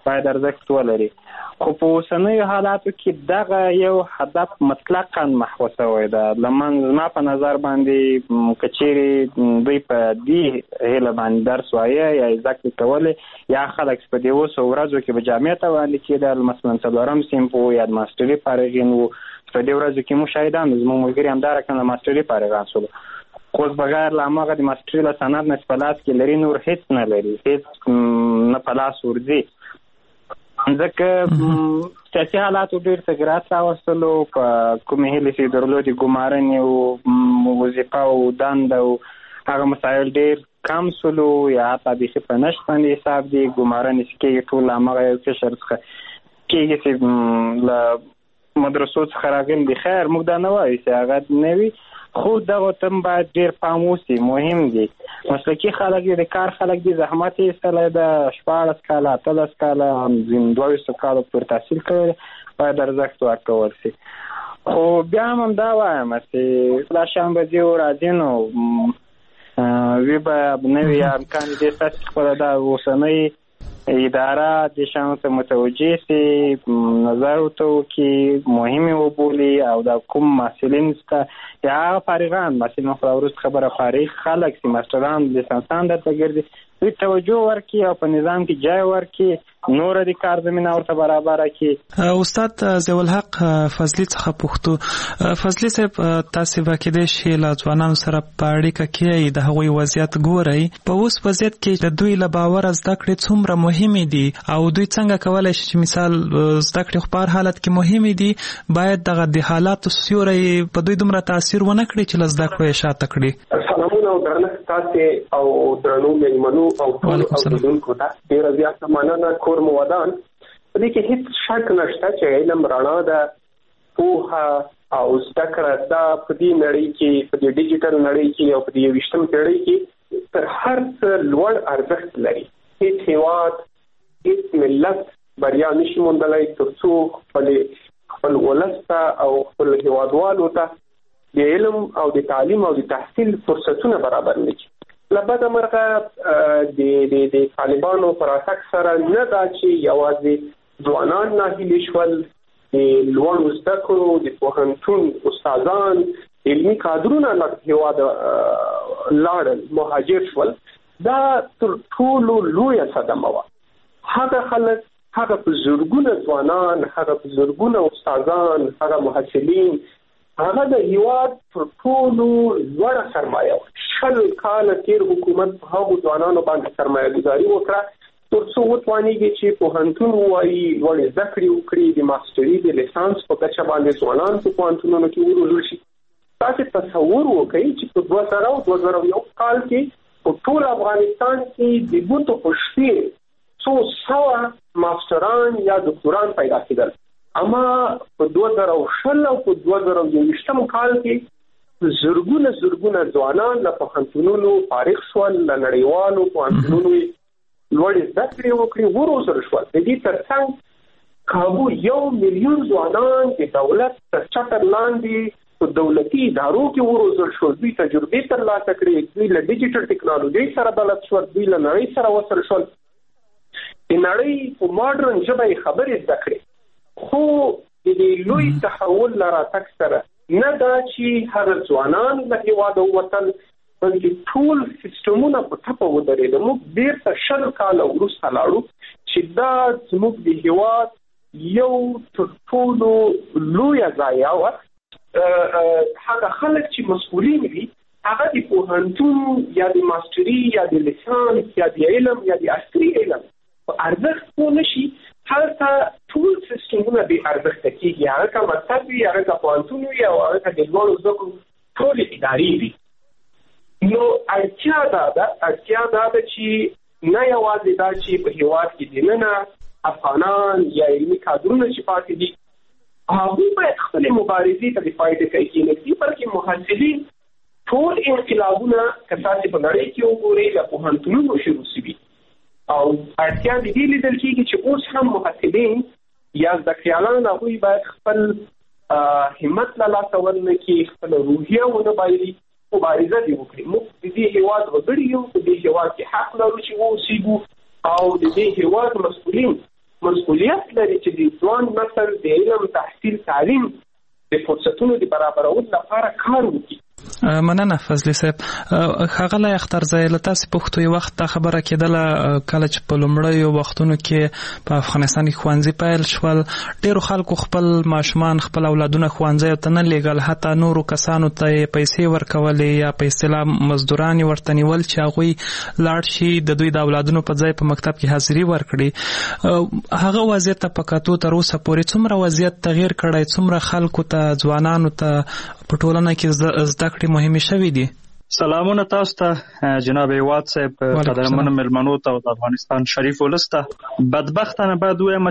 باید ارزښت ولري. خو په اوسنیو حالاتو کې دغه یو هدف مطلقاً محو شوی ده. زما په نظر باندې که چیرې دوی په دې هیله باندې درس وایه یا زده کړې کولې یا خلک په دې 200 ورځو کې به جامعې ته وړاندې کېدل، مثلا 4 صنف وو یا د ماسټري فارغین وو. په دې ورځو کې موږ شاهدان زموږ ملګري همدا رقم د ماسټري فارغان شول. خو بغیر له هماغه د ماسټري له سند نه په لاس کې لري نور هیڅ نه لري، هیڅ نه په لاس ورځي. ځکه سیاسي حالاتو ډېر تغیرات راوستلو، په کومې هیلې چې درلودې ګمارنې او وظیفه او دنده او هغه مسایل ډېر کم سولو یا حتی بیخي په نشت باندې حساب دي. ګمارنې چې کېږي ټول له هماغه یو قشر څخه کېږي چې له مدرسو څخه راغلي دي. خیر موږ دا نه وایو چې هغه نه وي، خو دغه تم باید ډېر پام وشي، مهم دي. مسلکي خلک دي، د کار خلک دي، زحمت یې ایستلی ده، 14 کاله 18 کاله 22 کالو پورې تحصیل کړی، باید ارزښت ورکول شي. خو بیا هم دا وایم چې دا شان به ځي او راځي نو وی به نوي امکان دې ستاسې خپله دا اوسنۍ اداره د شانو ته متوجه سي، نظر ورته وکړي، مهمې وبولي او د کوم محصلین څخه یا هغه فارغان محصلین خو وروسته خبره فارغ خلک چې ماسټران لیسانسان درته ګرځي دوی توجه ورکړي او په نظام کې ځای ورکړي، نور د کار زمینه ورته برابره کړي. استاد ضیاءالحق فضلي څخه پوښتو، فضلي صاحب تاسې به کېدای شي له ځوانانو سره په اړیکه کې د هغوی وضعیت ګورئ. په اوس وضعیت کې د دوی له باوره زده کړې څومره مهمې دي او دوی څنګه کولی شي چې مثال زده کړې خو په هر حالت کې مهمې دي، باید دغه د حالاتو سیوری په دوی دومره تاثیر ونه کړي چې له زده کړو یې شاته کړي. سلامونه او درنښت تاسې او درنو مېلمنو او ټولو اوریدونکو ته ډېره زیاته مننه. کور مو ودان. په دې کې هېڅ شک نشته چې علم رڼا ده، پوهه او زده کړه دا په دې نړۍ کې، په دې ډیجیټل نړۍ کې او په دې 21 پېړۍ کې تر هر څه لوړ ارزښت لري. هېڅ هېواد، هېڅ ملت بریا نشي موندلی تر څو خپل ولس ته او خپل هېوادوالو ته د علم او د تعلیم او د تحصیل فرصتونه برابر نه کړي. له بده مرغه د طالبانو پر راتګ سره نه دا چې یوازې ځوانان ناهیلي شول، د لوړو زده کړو د پوهنتون استادان، علمي کادرونه له هېواده لاړل، مهاجر شول. دا تر ټولو لویه صدمه وه. هغه خلک، هغه په زرګونه ځوانان، هغه په زرګونه استادان، هغه محصلین، هغه د هېواد پر ټولو لوړه سرمایه وه. 20 کاله تیر حکومت په هغو ځوانانو باندې سرمایه ګزاري وکړه تر څو وتوانېږي چې پوهنتون ووایي، لوړې زده کړې وکړي، د ماسټري د لیسانس په کچه باندې ځوانان په پوهنتونونو کې وروزل شي. تاسې تصور وکړئ چې په 2001 کال کې په ټول افغانستان کې د ګوتو په شمېر څو سوه ماسټران یا دکتوران پیدا کېدل. اما په 2020 او په 2021 کال کې زرګونه ځوانان له پوهنتونونو فارغ شول، له نړیوالو پوهنتونونو لوړې زده کړې وکړې، وروزل شول. د دې ترڅنګ کابو 1 میلیون ځوانان د دولت تر چتر لاندې په دولتي ادارو کې وروزل شول. دوی تجربې ترلاسه کړې، دوی له ډیجیټل ټیکنالوژۍ سره بلد شول، دوی له نړۍ سره وصل شول، د نړۍ په ماډرن ژبه یې خبرې زده کړې. خو د دې لوی تحول له راتګ سره نه دا چې هغه ځوانان له هېواده ووتل، بلکې ټول سیسټمونه په ټپه ودرېدل. موږ بیرته 20 کاله وروسته لاړو چې دا زموږ د هېواد یو تر ټولو لویه ضایعه وه. هغه خلک چې مسؤلین وي هغه د پوهنتون یا د ماسټري یا د لیسانس یا د علم یا د عصري علم په ارزښت پوه نه شي، هلته ټول سیسټمونه بې ارزښته کېږي. هغه که مکتب وي، هغه که پوهنتون وي او هغه که د لوړو زده کړو ټولې ادارې وي. نو اړتیا دا ده چې نه یوازې دا چې په هېواد کې دننه افغانان یا علمي کادرونه چې پاتې دي هغوی باید خپلې مبارزې ته د فایدې کوي کېنږدي، بلکې محصلین ټول انقلابونه که تاسې په نړۍ کې وګورئ له پوهنتونونو شروع شوي او اړتیا د دې لیدل کېږي چې اوس هم محصلین یا زده کړیالان هغوی باید خپل همت له لاسه ورنکړي، خپله روحیه ونه بایلي، مبارزه دې وکړي. موږ د دې هېواد وګړي یو، په دې هېواد کې حق لرو چې واوسېږو او د دې هېواد مسؤلین مسؤلیت لري چې د ځوان نسل د علم تحصیل تعلیم د فرصتونو د برابرولو لپاره کار وکړي. مننه فضلي صاحب. ښاغلی اخترزی، له تاسې پوښتو یو وخت دا خبره کېدله کله چې په لومړیو وختونو کې په افغانستان کې ښوونځي پیل شول، ډېرو خلکو خپل ماشومان خپل اولادونه ښوونځیو ته نه لیږل، حتی نورو کسانو ته یې پیسې ورکولې یا په اصطلاح مزدوران یې ورته نیول چې هغوی لاړ شي د دوی د اولادونو په ځای په مکتب کې حاضري ورکړي. هغه وضعیت ته په کتو تر اوسه پورې څومره وضعیت تغییر کړی، څومره خلکو ته ځوانانو ته په ټولنه کې زده کړې مهمې شوې دي؟ سلامونه تاسو ته جناب هیواد صاحب، قدرمنو مېلمنو ته او د افغانستان شریف ولس ته. بدبختانه باید ووایم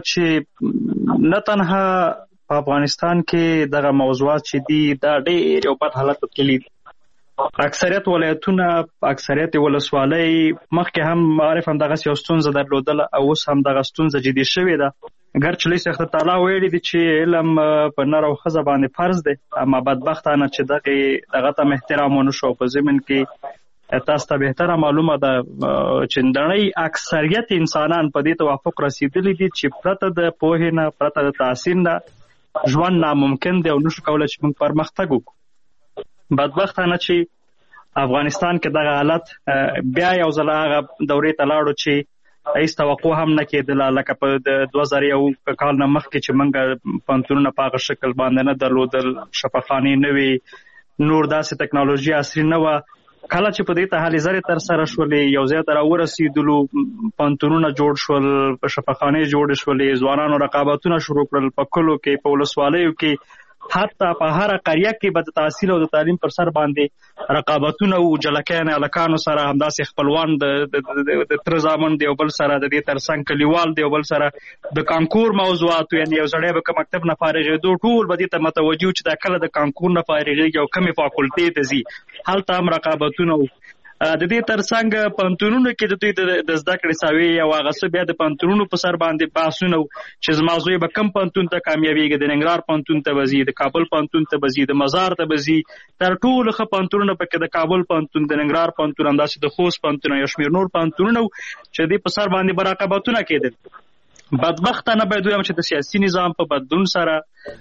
چې نه تنها په افغانستان کې دغه موضوعات چې دي دا ډېر یو بد حالت ته تللي دي. اکثریت ولایتونه، اکثریت ولسوالۍ مخکې هم معرف هم دغسې یو ستونزه درلودله او اوس هم دغه ستونزه جدي شوې ده. ګرچې لوی څښتن تعالی ویلي دي چې علم په نر او ښځه باندې فرض دی، اما بدبختانه چې دغه ته احترام ونه شو. په ضمن کې تاسو ته بهتره معلومه ده چې نړۍ اکثریت انسانان په دې توافق رسیدلی دي چې پرته د پوهې نه، پرته د تحصیل نه ژوند ناممکن دی او نشو کولی چې موږ پرمختګ وکړو. بدبختانه چې افغانستان کې دغه حالت بیا یو ځل هغه دورې ته لاړو چې هیڅ توقع هم نه کېدله، لکه په د 2001 کال نه مخکې چې موږ پوهنتونونه په هغه شکل باندې نه درلودل، شفاخانې نه وې، نور داسې ټکنالوژي عصري نه وه. کله چې په دې ته هلې ځلې ترسره شولې، یو ځای ته راورسېدلو، پوهنتونونه جوړ شول، شفاخانې جوړې شولې، ځوانانو رقابتونه شروع کړل په کلو کې، په ولسوالیو کې، حتی په هر قریه کې به د تحصیل او د تعلیم پر سر باندې رقابتونه وو، جلکیانې هلکانو سره همداسې خپلوان د تره زامن د یو بل سره، د دې ترڅنګ کلیوال د یو بل سره د کانکور موضوعاتو، یعنې یو سړی به که مکتب نه فارغېدو ټول به دې ته متوجه وو چې دا کله د کانکور نه فارغېږي او کومې فاکولټې ته ځي، هلته هم رقابتونه وو. د دې ترڅنګ پوهنتونونو کې د دوی د زده کړې ساوې او هغه څه بیا د پوهنتونونو په سر باندې بحثونه وو چې زما زوی به کوم پوهنتون ته کامیابېږي، د ننګرهار پوهنتون ته به ځي، د کابل پوهنتون ته به ځي، د مزار ته به ځي. تر ټولو ښه پوهنتونونه پکې د کابل پوهنتون، د ننګرهار پوهنتون، همداسې د خوست پوهنتون، یو شمېر نور پوهنتونونه وو چې دې په سر باندې به رقابتونه کېدل. بدبختانه باید ووایم چې د سیاسي نظام په بدلون سره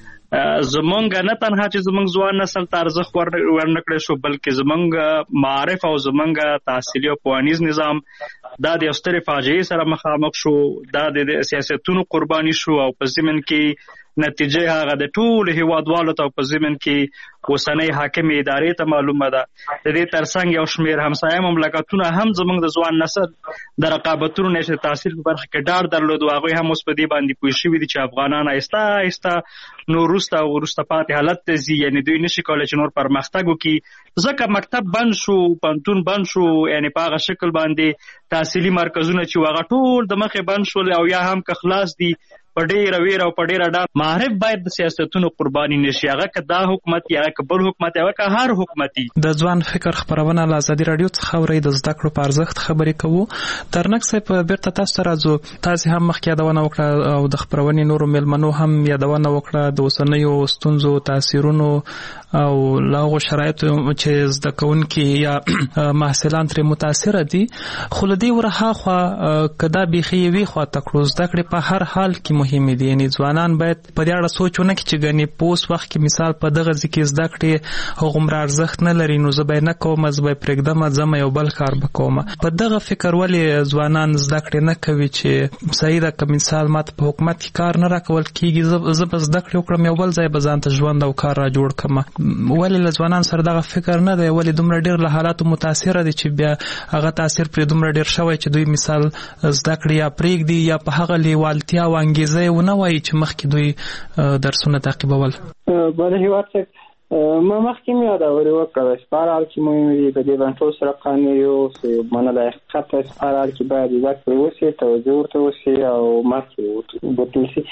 زمونږ نه تنها چې زمونږ ځوان نسل ته ارزښت ورنکړی شو، بلکې زمونږ معارف او زمونږ تحصیلي او پوهنیز نظام دا د یو سترې فاجعې سره مخامخ شو، دا د سیاستونو قرباني شو او په ضمن کې نتیجه هغه د ټولو هیوادوالو ته او په ضمن کې اوسنۍ حاکمې ادارې ته معلومه ده. د دې ترڅنګ یو شمېر همسایه مملکتونه هم زموږ د ځوان نسل د رقابتونو نه چې تحصیل په برخه کې ډاډ درلود، هغوی هم اوس په دې باندې پوه شوي دي چې افغانان آهسته آهسته نور وروسته او وروسته پاتې حالت ته ځي، یعنې دوی نشي کولی چې نور پرمختګ وکړي. ځکه مکتب بند شو، پوهنتون بند شو، یعنې په هغه شکل باندې تحصیلي مرکزونه چې هغه ټول د مخې بند شول او یا هم که خلاص دي په ډېره ویره او په ډېره ډاډ. معارف باید د سیاستونو قرباني نشي، هغه که دا حکومت یا که بل حکومت یا که هر حکومت. د ځوان فکر خپرونه له ازادي راډیو څخه اورئ، د زده کړو په ارزښت خبرې کوو. ترنک صاحب بیرته تاسو ته راځو. تاسې هم مخکې یادونه وکړه او د خپرونې نورو میلمنو هم یادونه وکړه د اوسنیو ستونزو، تاثیرونو او له هغو شرایطو چې زده کوونکي یا محصلان ترې متاثره دي. خو له دې ورهاخوا که دا بیخي یوې خواته کړو، زده کړې په هر حال کې مهمې دي، یعنې ځوانان باید په دې اړه سوچ ونه کړي چې ګنې په اوس وخت کې مثال په دغه ځای کې زده کړې هغومره ارزښت نه لري، نو زه به یې نه کوم، زه به یې پرېږدم، ځم یو بل کار به کوم. په دغه فکر ولې ځوانان زده کړې نه کوي چې صحیح ده که مثال ماته په حکومت کې کار نه راکول کېږي، زه به زده کړې وکړم، یو بل ځای به ځان ته ژوند او کار را جوړ کړم. ولې له ځوانانو سره دغه فکر نه دی؟ ولې دومره ډېر له حالاتو متاثره دي چې بیا هغه تاثیر پرې دومره ډېر شوی چې دوی مثال زده کړې یا پرېږدي یا په هغه لیوالتیا او انګېزه یې ونه وایي چې مخکې دوی درسونه تعقیبول؟ بله هیواد صاحب ما مخکې مې یادورې وکړه، چې په هر حال کې مهم دي په دې باندې ټول سره قانوني اوسي، منله حقیقت په هر حال کې باید زده کړې وسي، توجه ورته وسي او مخکې وتل شي.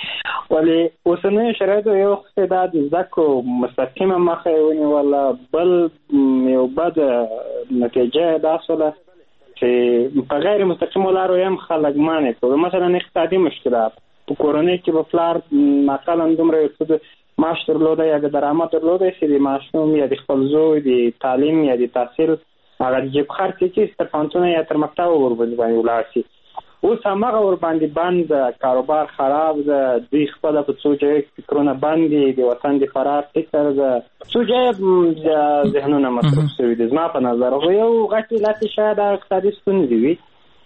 ولې اوسنیو شرایطو یو وخت دا د زده کړو مستقیمه مخه یې ونیوله، بل یو بد نتیجه دا شوله چې په غیر مستقیمو لارو هم خلک مانع کړو. مثلا اقتصادي مشکلات په کورنۍ کې به پلار مثلا دومره یو څه معاش درلوده یا د درآمد درلوده چې د ماشوم یا د خپل زوی د تعلیم یا د تحصیل هغه د جیب خرڅ کې تر پوهنتونه یا تر مکتبه ورباندې ولاړ شي. اوس همغه ور باندې بند، کاروبار خراب ده، دوی خپل په څو ځای فکرونه بند دي، د وطن د فرار فکر ده، څو ځای ذهنونه مصروف شوي دي. زما په نظر خو یو غټ علت شاید اقتصادي ستونزې وي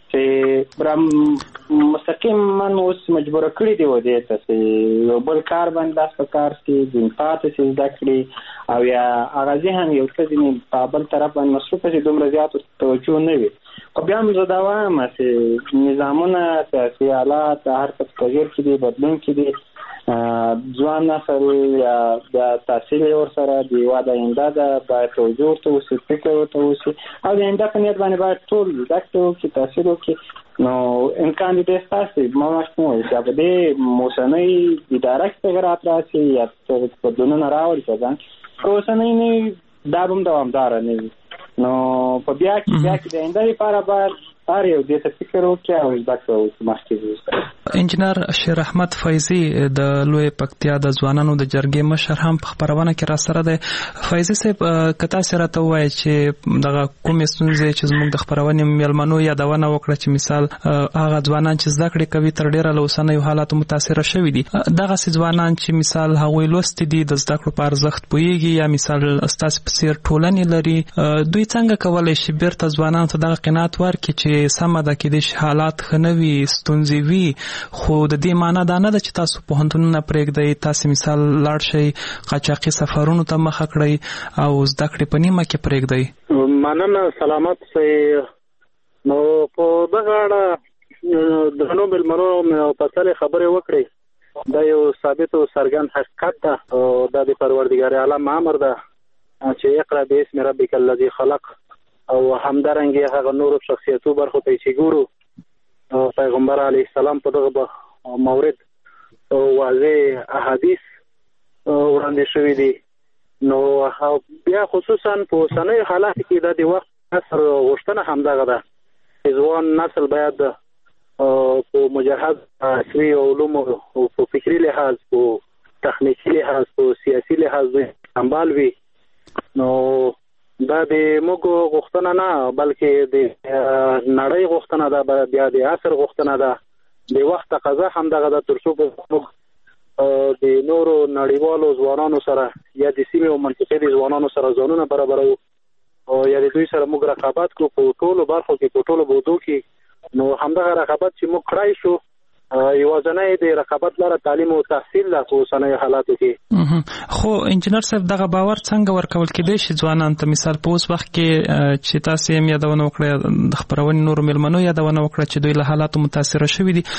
چې مستقیما اوس مجبوره کړي دي ودې ته چې یو بل کار باندې لاس په کار کې ځین پاتې شي زده کړي، او یا هغه ذهن یو څه ځینې په بل طرف باندې مصروفه شي، دومره زیات توجه نه وي. خو بیا هم زه دا وایم چې نظامونه، سیاسي حالات هر څه تغیر کې دي، بدلون کې دي. ځوان نسل یا د تحصیل ورسره د هېواد آینده ده، باید توجه ورته وشي، فکر ورته وشي، او د آینده په نیت باندې باید ټول زده کړې وکړي، تحصیل وکړي. نو امکان دې ډېر ستاسې ما مخکې وویل چې په دې اوسنۍ اداره کې تغیرات راشي یا بدلونونه راوړي که ځان که اوسنۍ نه وي دا به هم دوامداره نه وي. نو په بیا کې د آینده لپاره باید هر یو دې ته فکر وکړي او زده کړه وکړي مخکې وروسته. انجینر شیر احمد فیضي د لوی پکتیا د ځوانانو د جرګې مشر هم په خبرونه کې را سره دی. فیضي صاحب که تاسې راته ووایئ چې دغه کومې ستونزې چې زموږ د خپرونې میلمنو یادونه وکړه چې مثال هغه ځوانان چې زده کړې کوي تر ډېره له اوسنیو حالاتو متاثره شوي دي، دغسې ځوانان چې مثال هغوی لوستي دي، د زده کړو په ارزښت پوهېږي، یا مثال ستاسې په څېر ټولنې لري، دوی څنګه کولی شي بیرته ځوانانو ته دغه قناعت ورکړي چې سمه ده کېدای شي حالات ښه نه وي، ستونزې وي، خو د دې معنا دا نه ده چې تاسو پوهنتونونه پرېږدئ، تاسې مثال لاړ شئ قاچاقي سفرونو ته مخه کړئ او زده کړې په نیمه کې پرېږدئ. مننه، سلامت سئ. نو په دغه اړه درنو مېلمنو فصلې خبرې وکړئ، دا یو ثابت او څرګند حقیقت ده او دا د پروردګار عالم امر ده چې اقرأ باسم ربک الذي خلق، او همدارنګه هغه نورو شخصیتو برخو ته چې ګورو پیغمبر علیه السلام په دغه مورد واضح احادیث وړاندې شوي دي. نو بیا خصوصا په اوسنیو حالاتو کې د وخت اثر غوښتنه همدغه ده چې ځوان نسل باید په مجهز عصري علومو او په فکري لحاظ، په تخنیکي لحاظ، په سیاسي لحاظ سمبال وي. نو دا د موږ غوښتنه نه بلکې د نړۍ غوښتنه ده، بیا د عصر غوښتنه ده، د وخت تقاضا همدغه ده، تر څو موږ د نورو نړیوالو ځوانانو سره یا د سیمې او منطقې د ځوانانو سره ځانونه برابرو او یا د دوی سره موږ رقابت کوو په ټولو برخو کې، په ټولو بودو کې. نو همدغه رقابت چې موږ کړای شو یوازینی د رقابت لاره تعلیم او تحصیل ده په اوسنیو حالاتو کې. خو انجینر صاحب دغه باور څنګه ورکول کېدای شي ځوانانو ته؟ مثال په اوس وخت کې چې تاسې هم یادونه وکړه، د خپرونې نورو مېلمنو یادونه وکړه چې دوی له حالاتو متاثره شوي دي،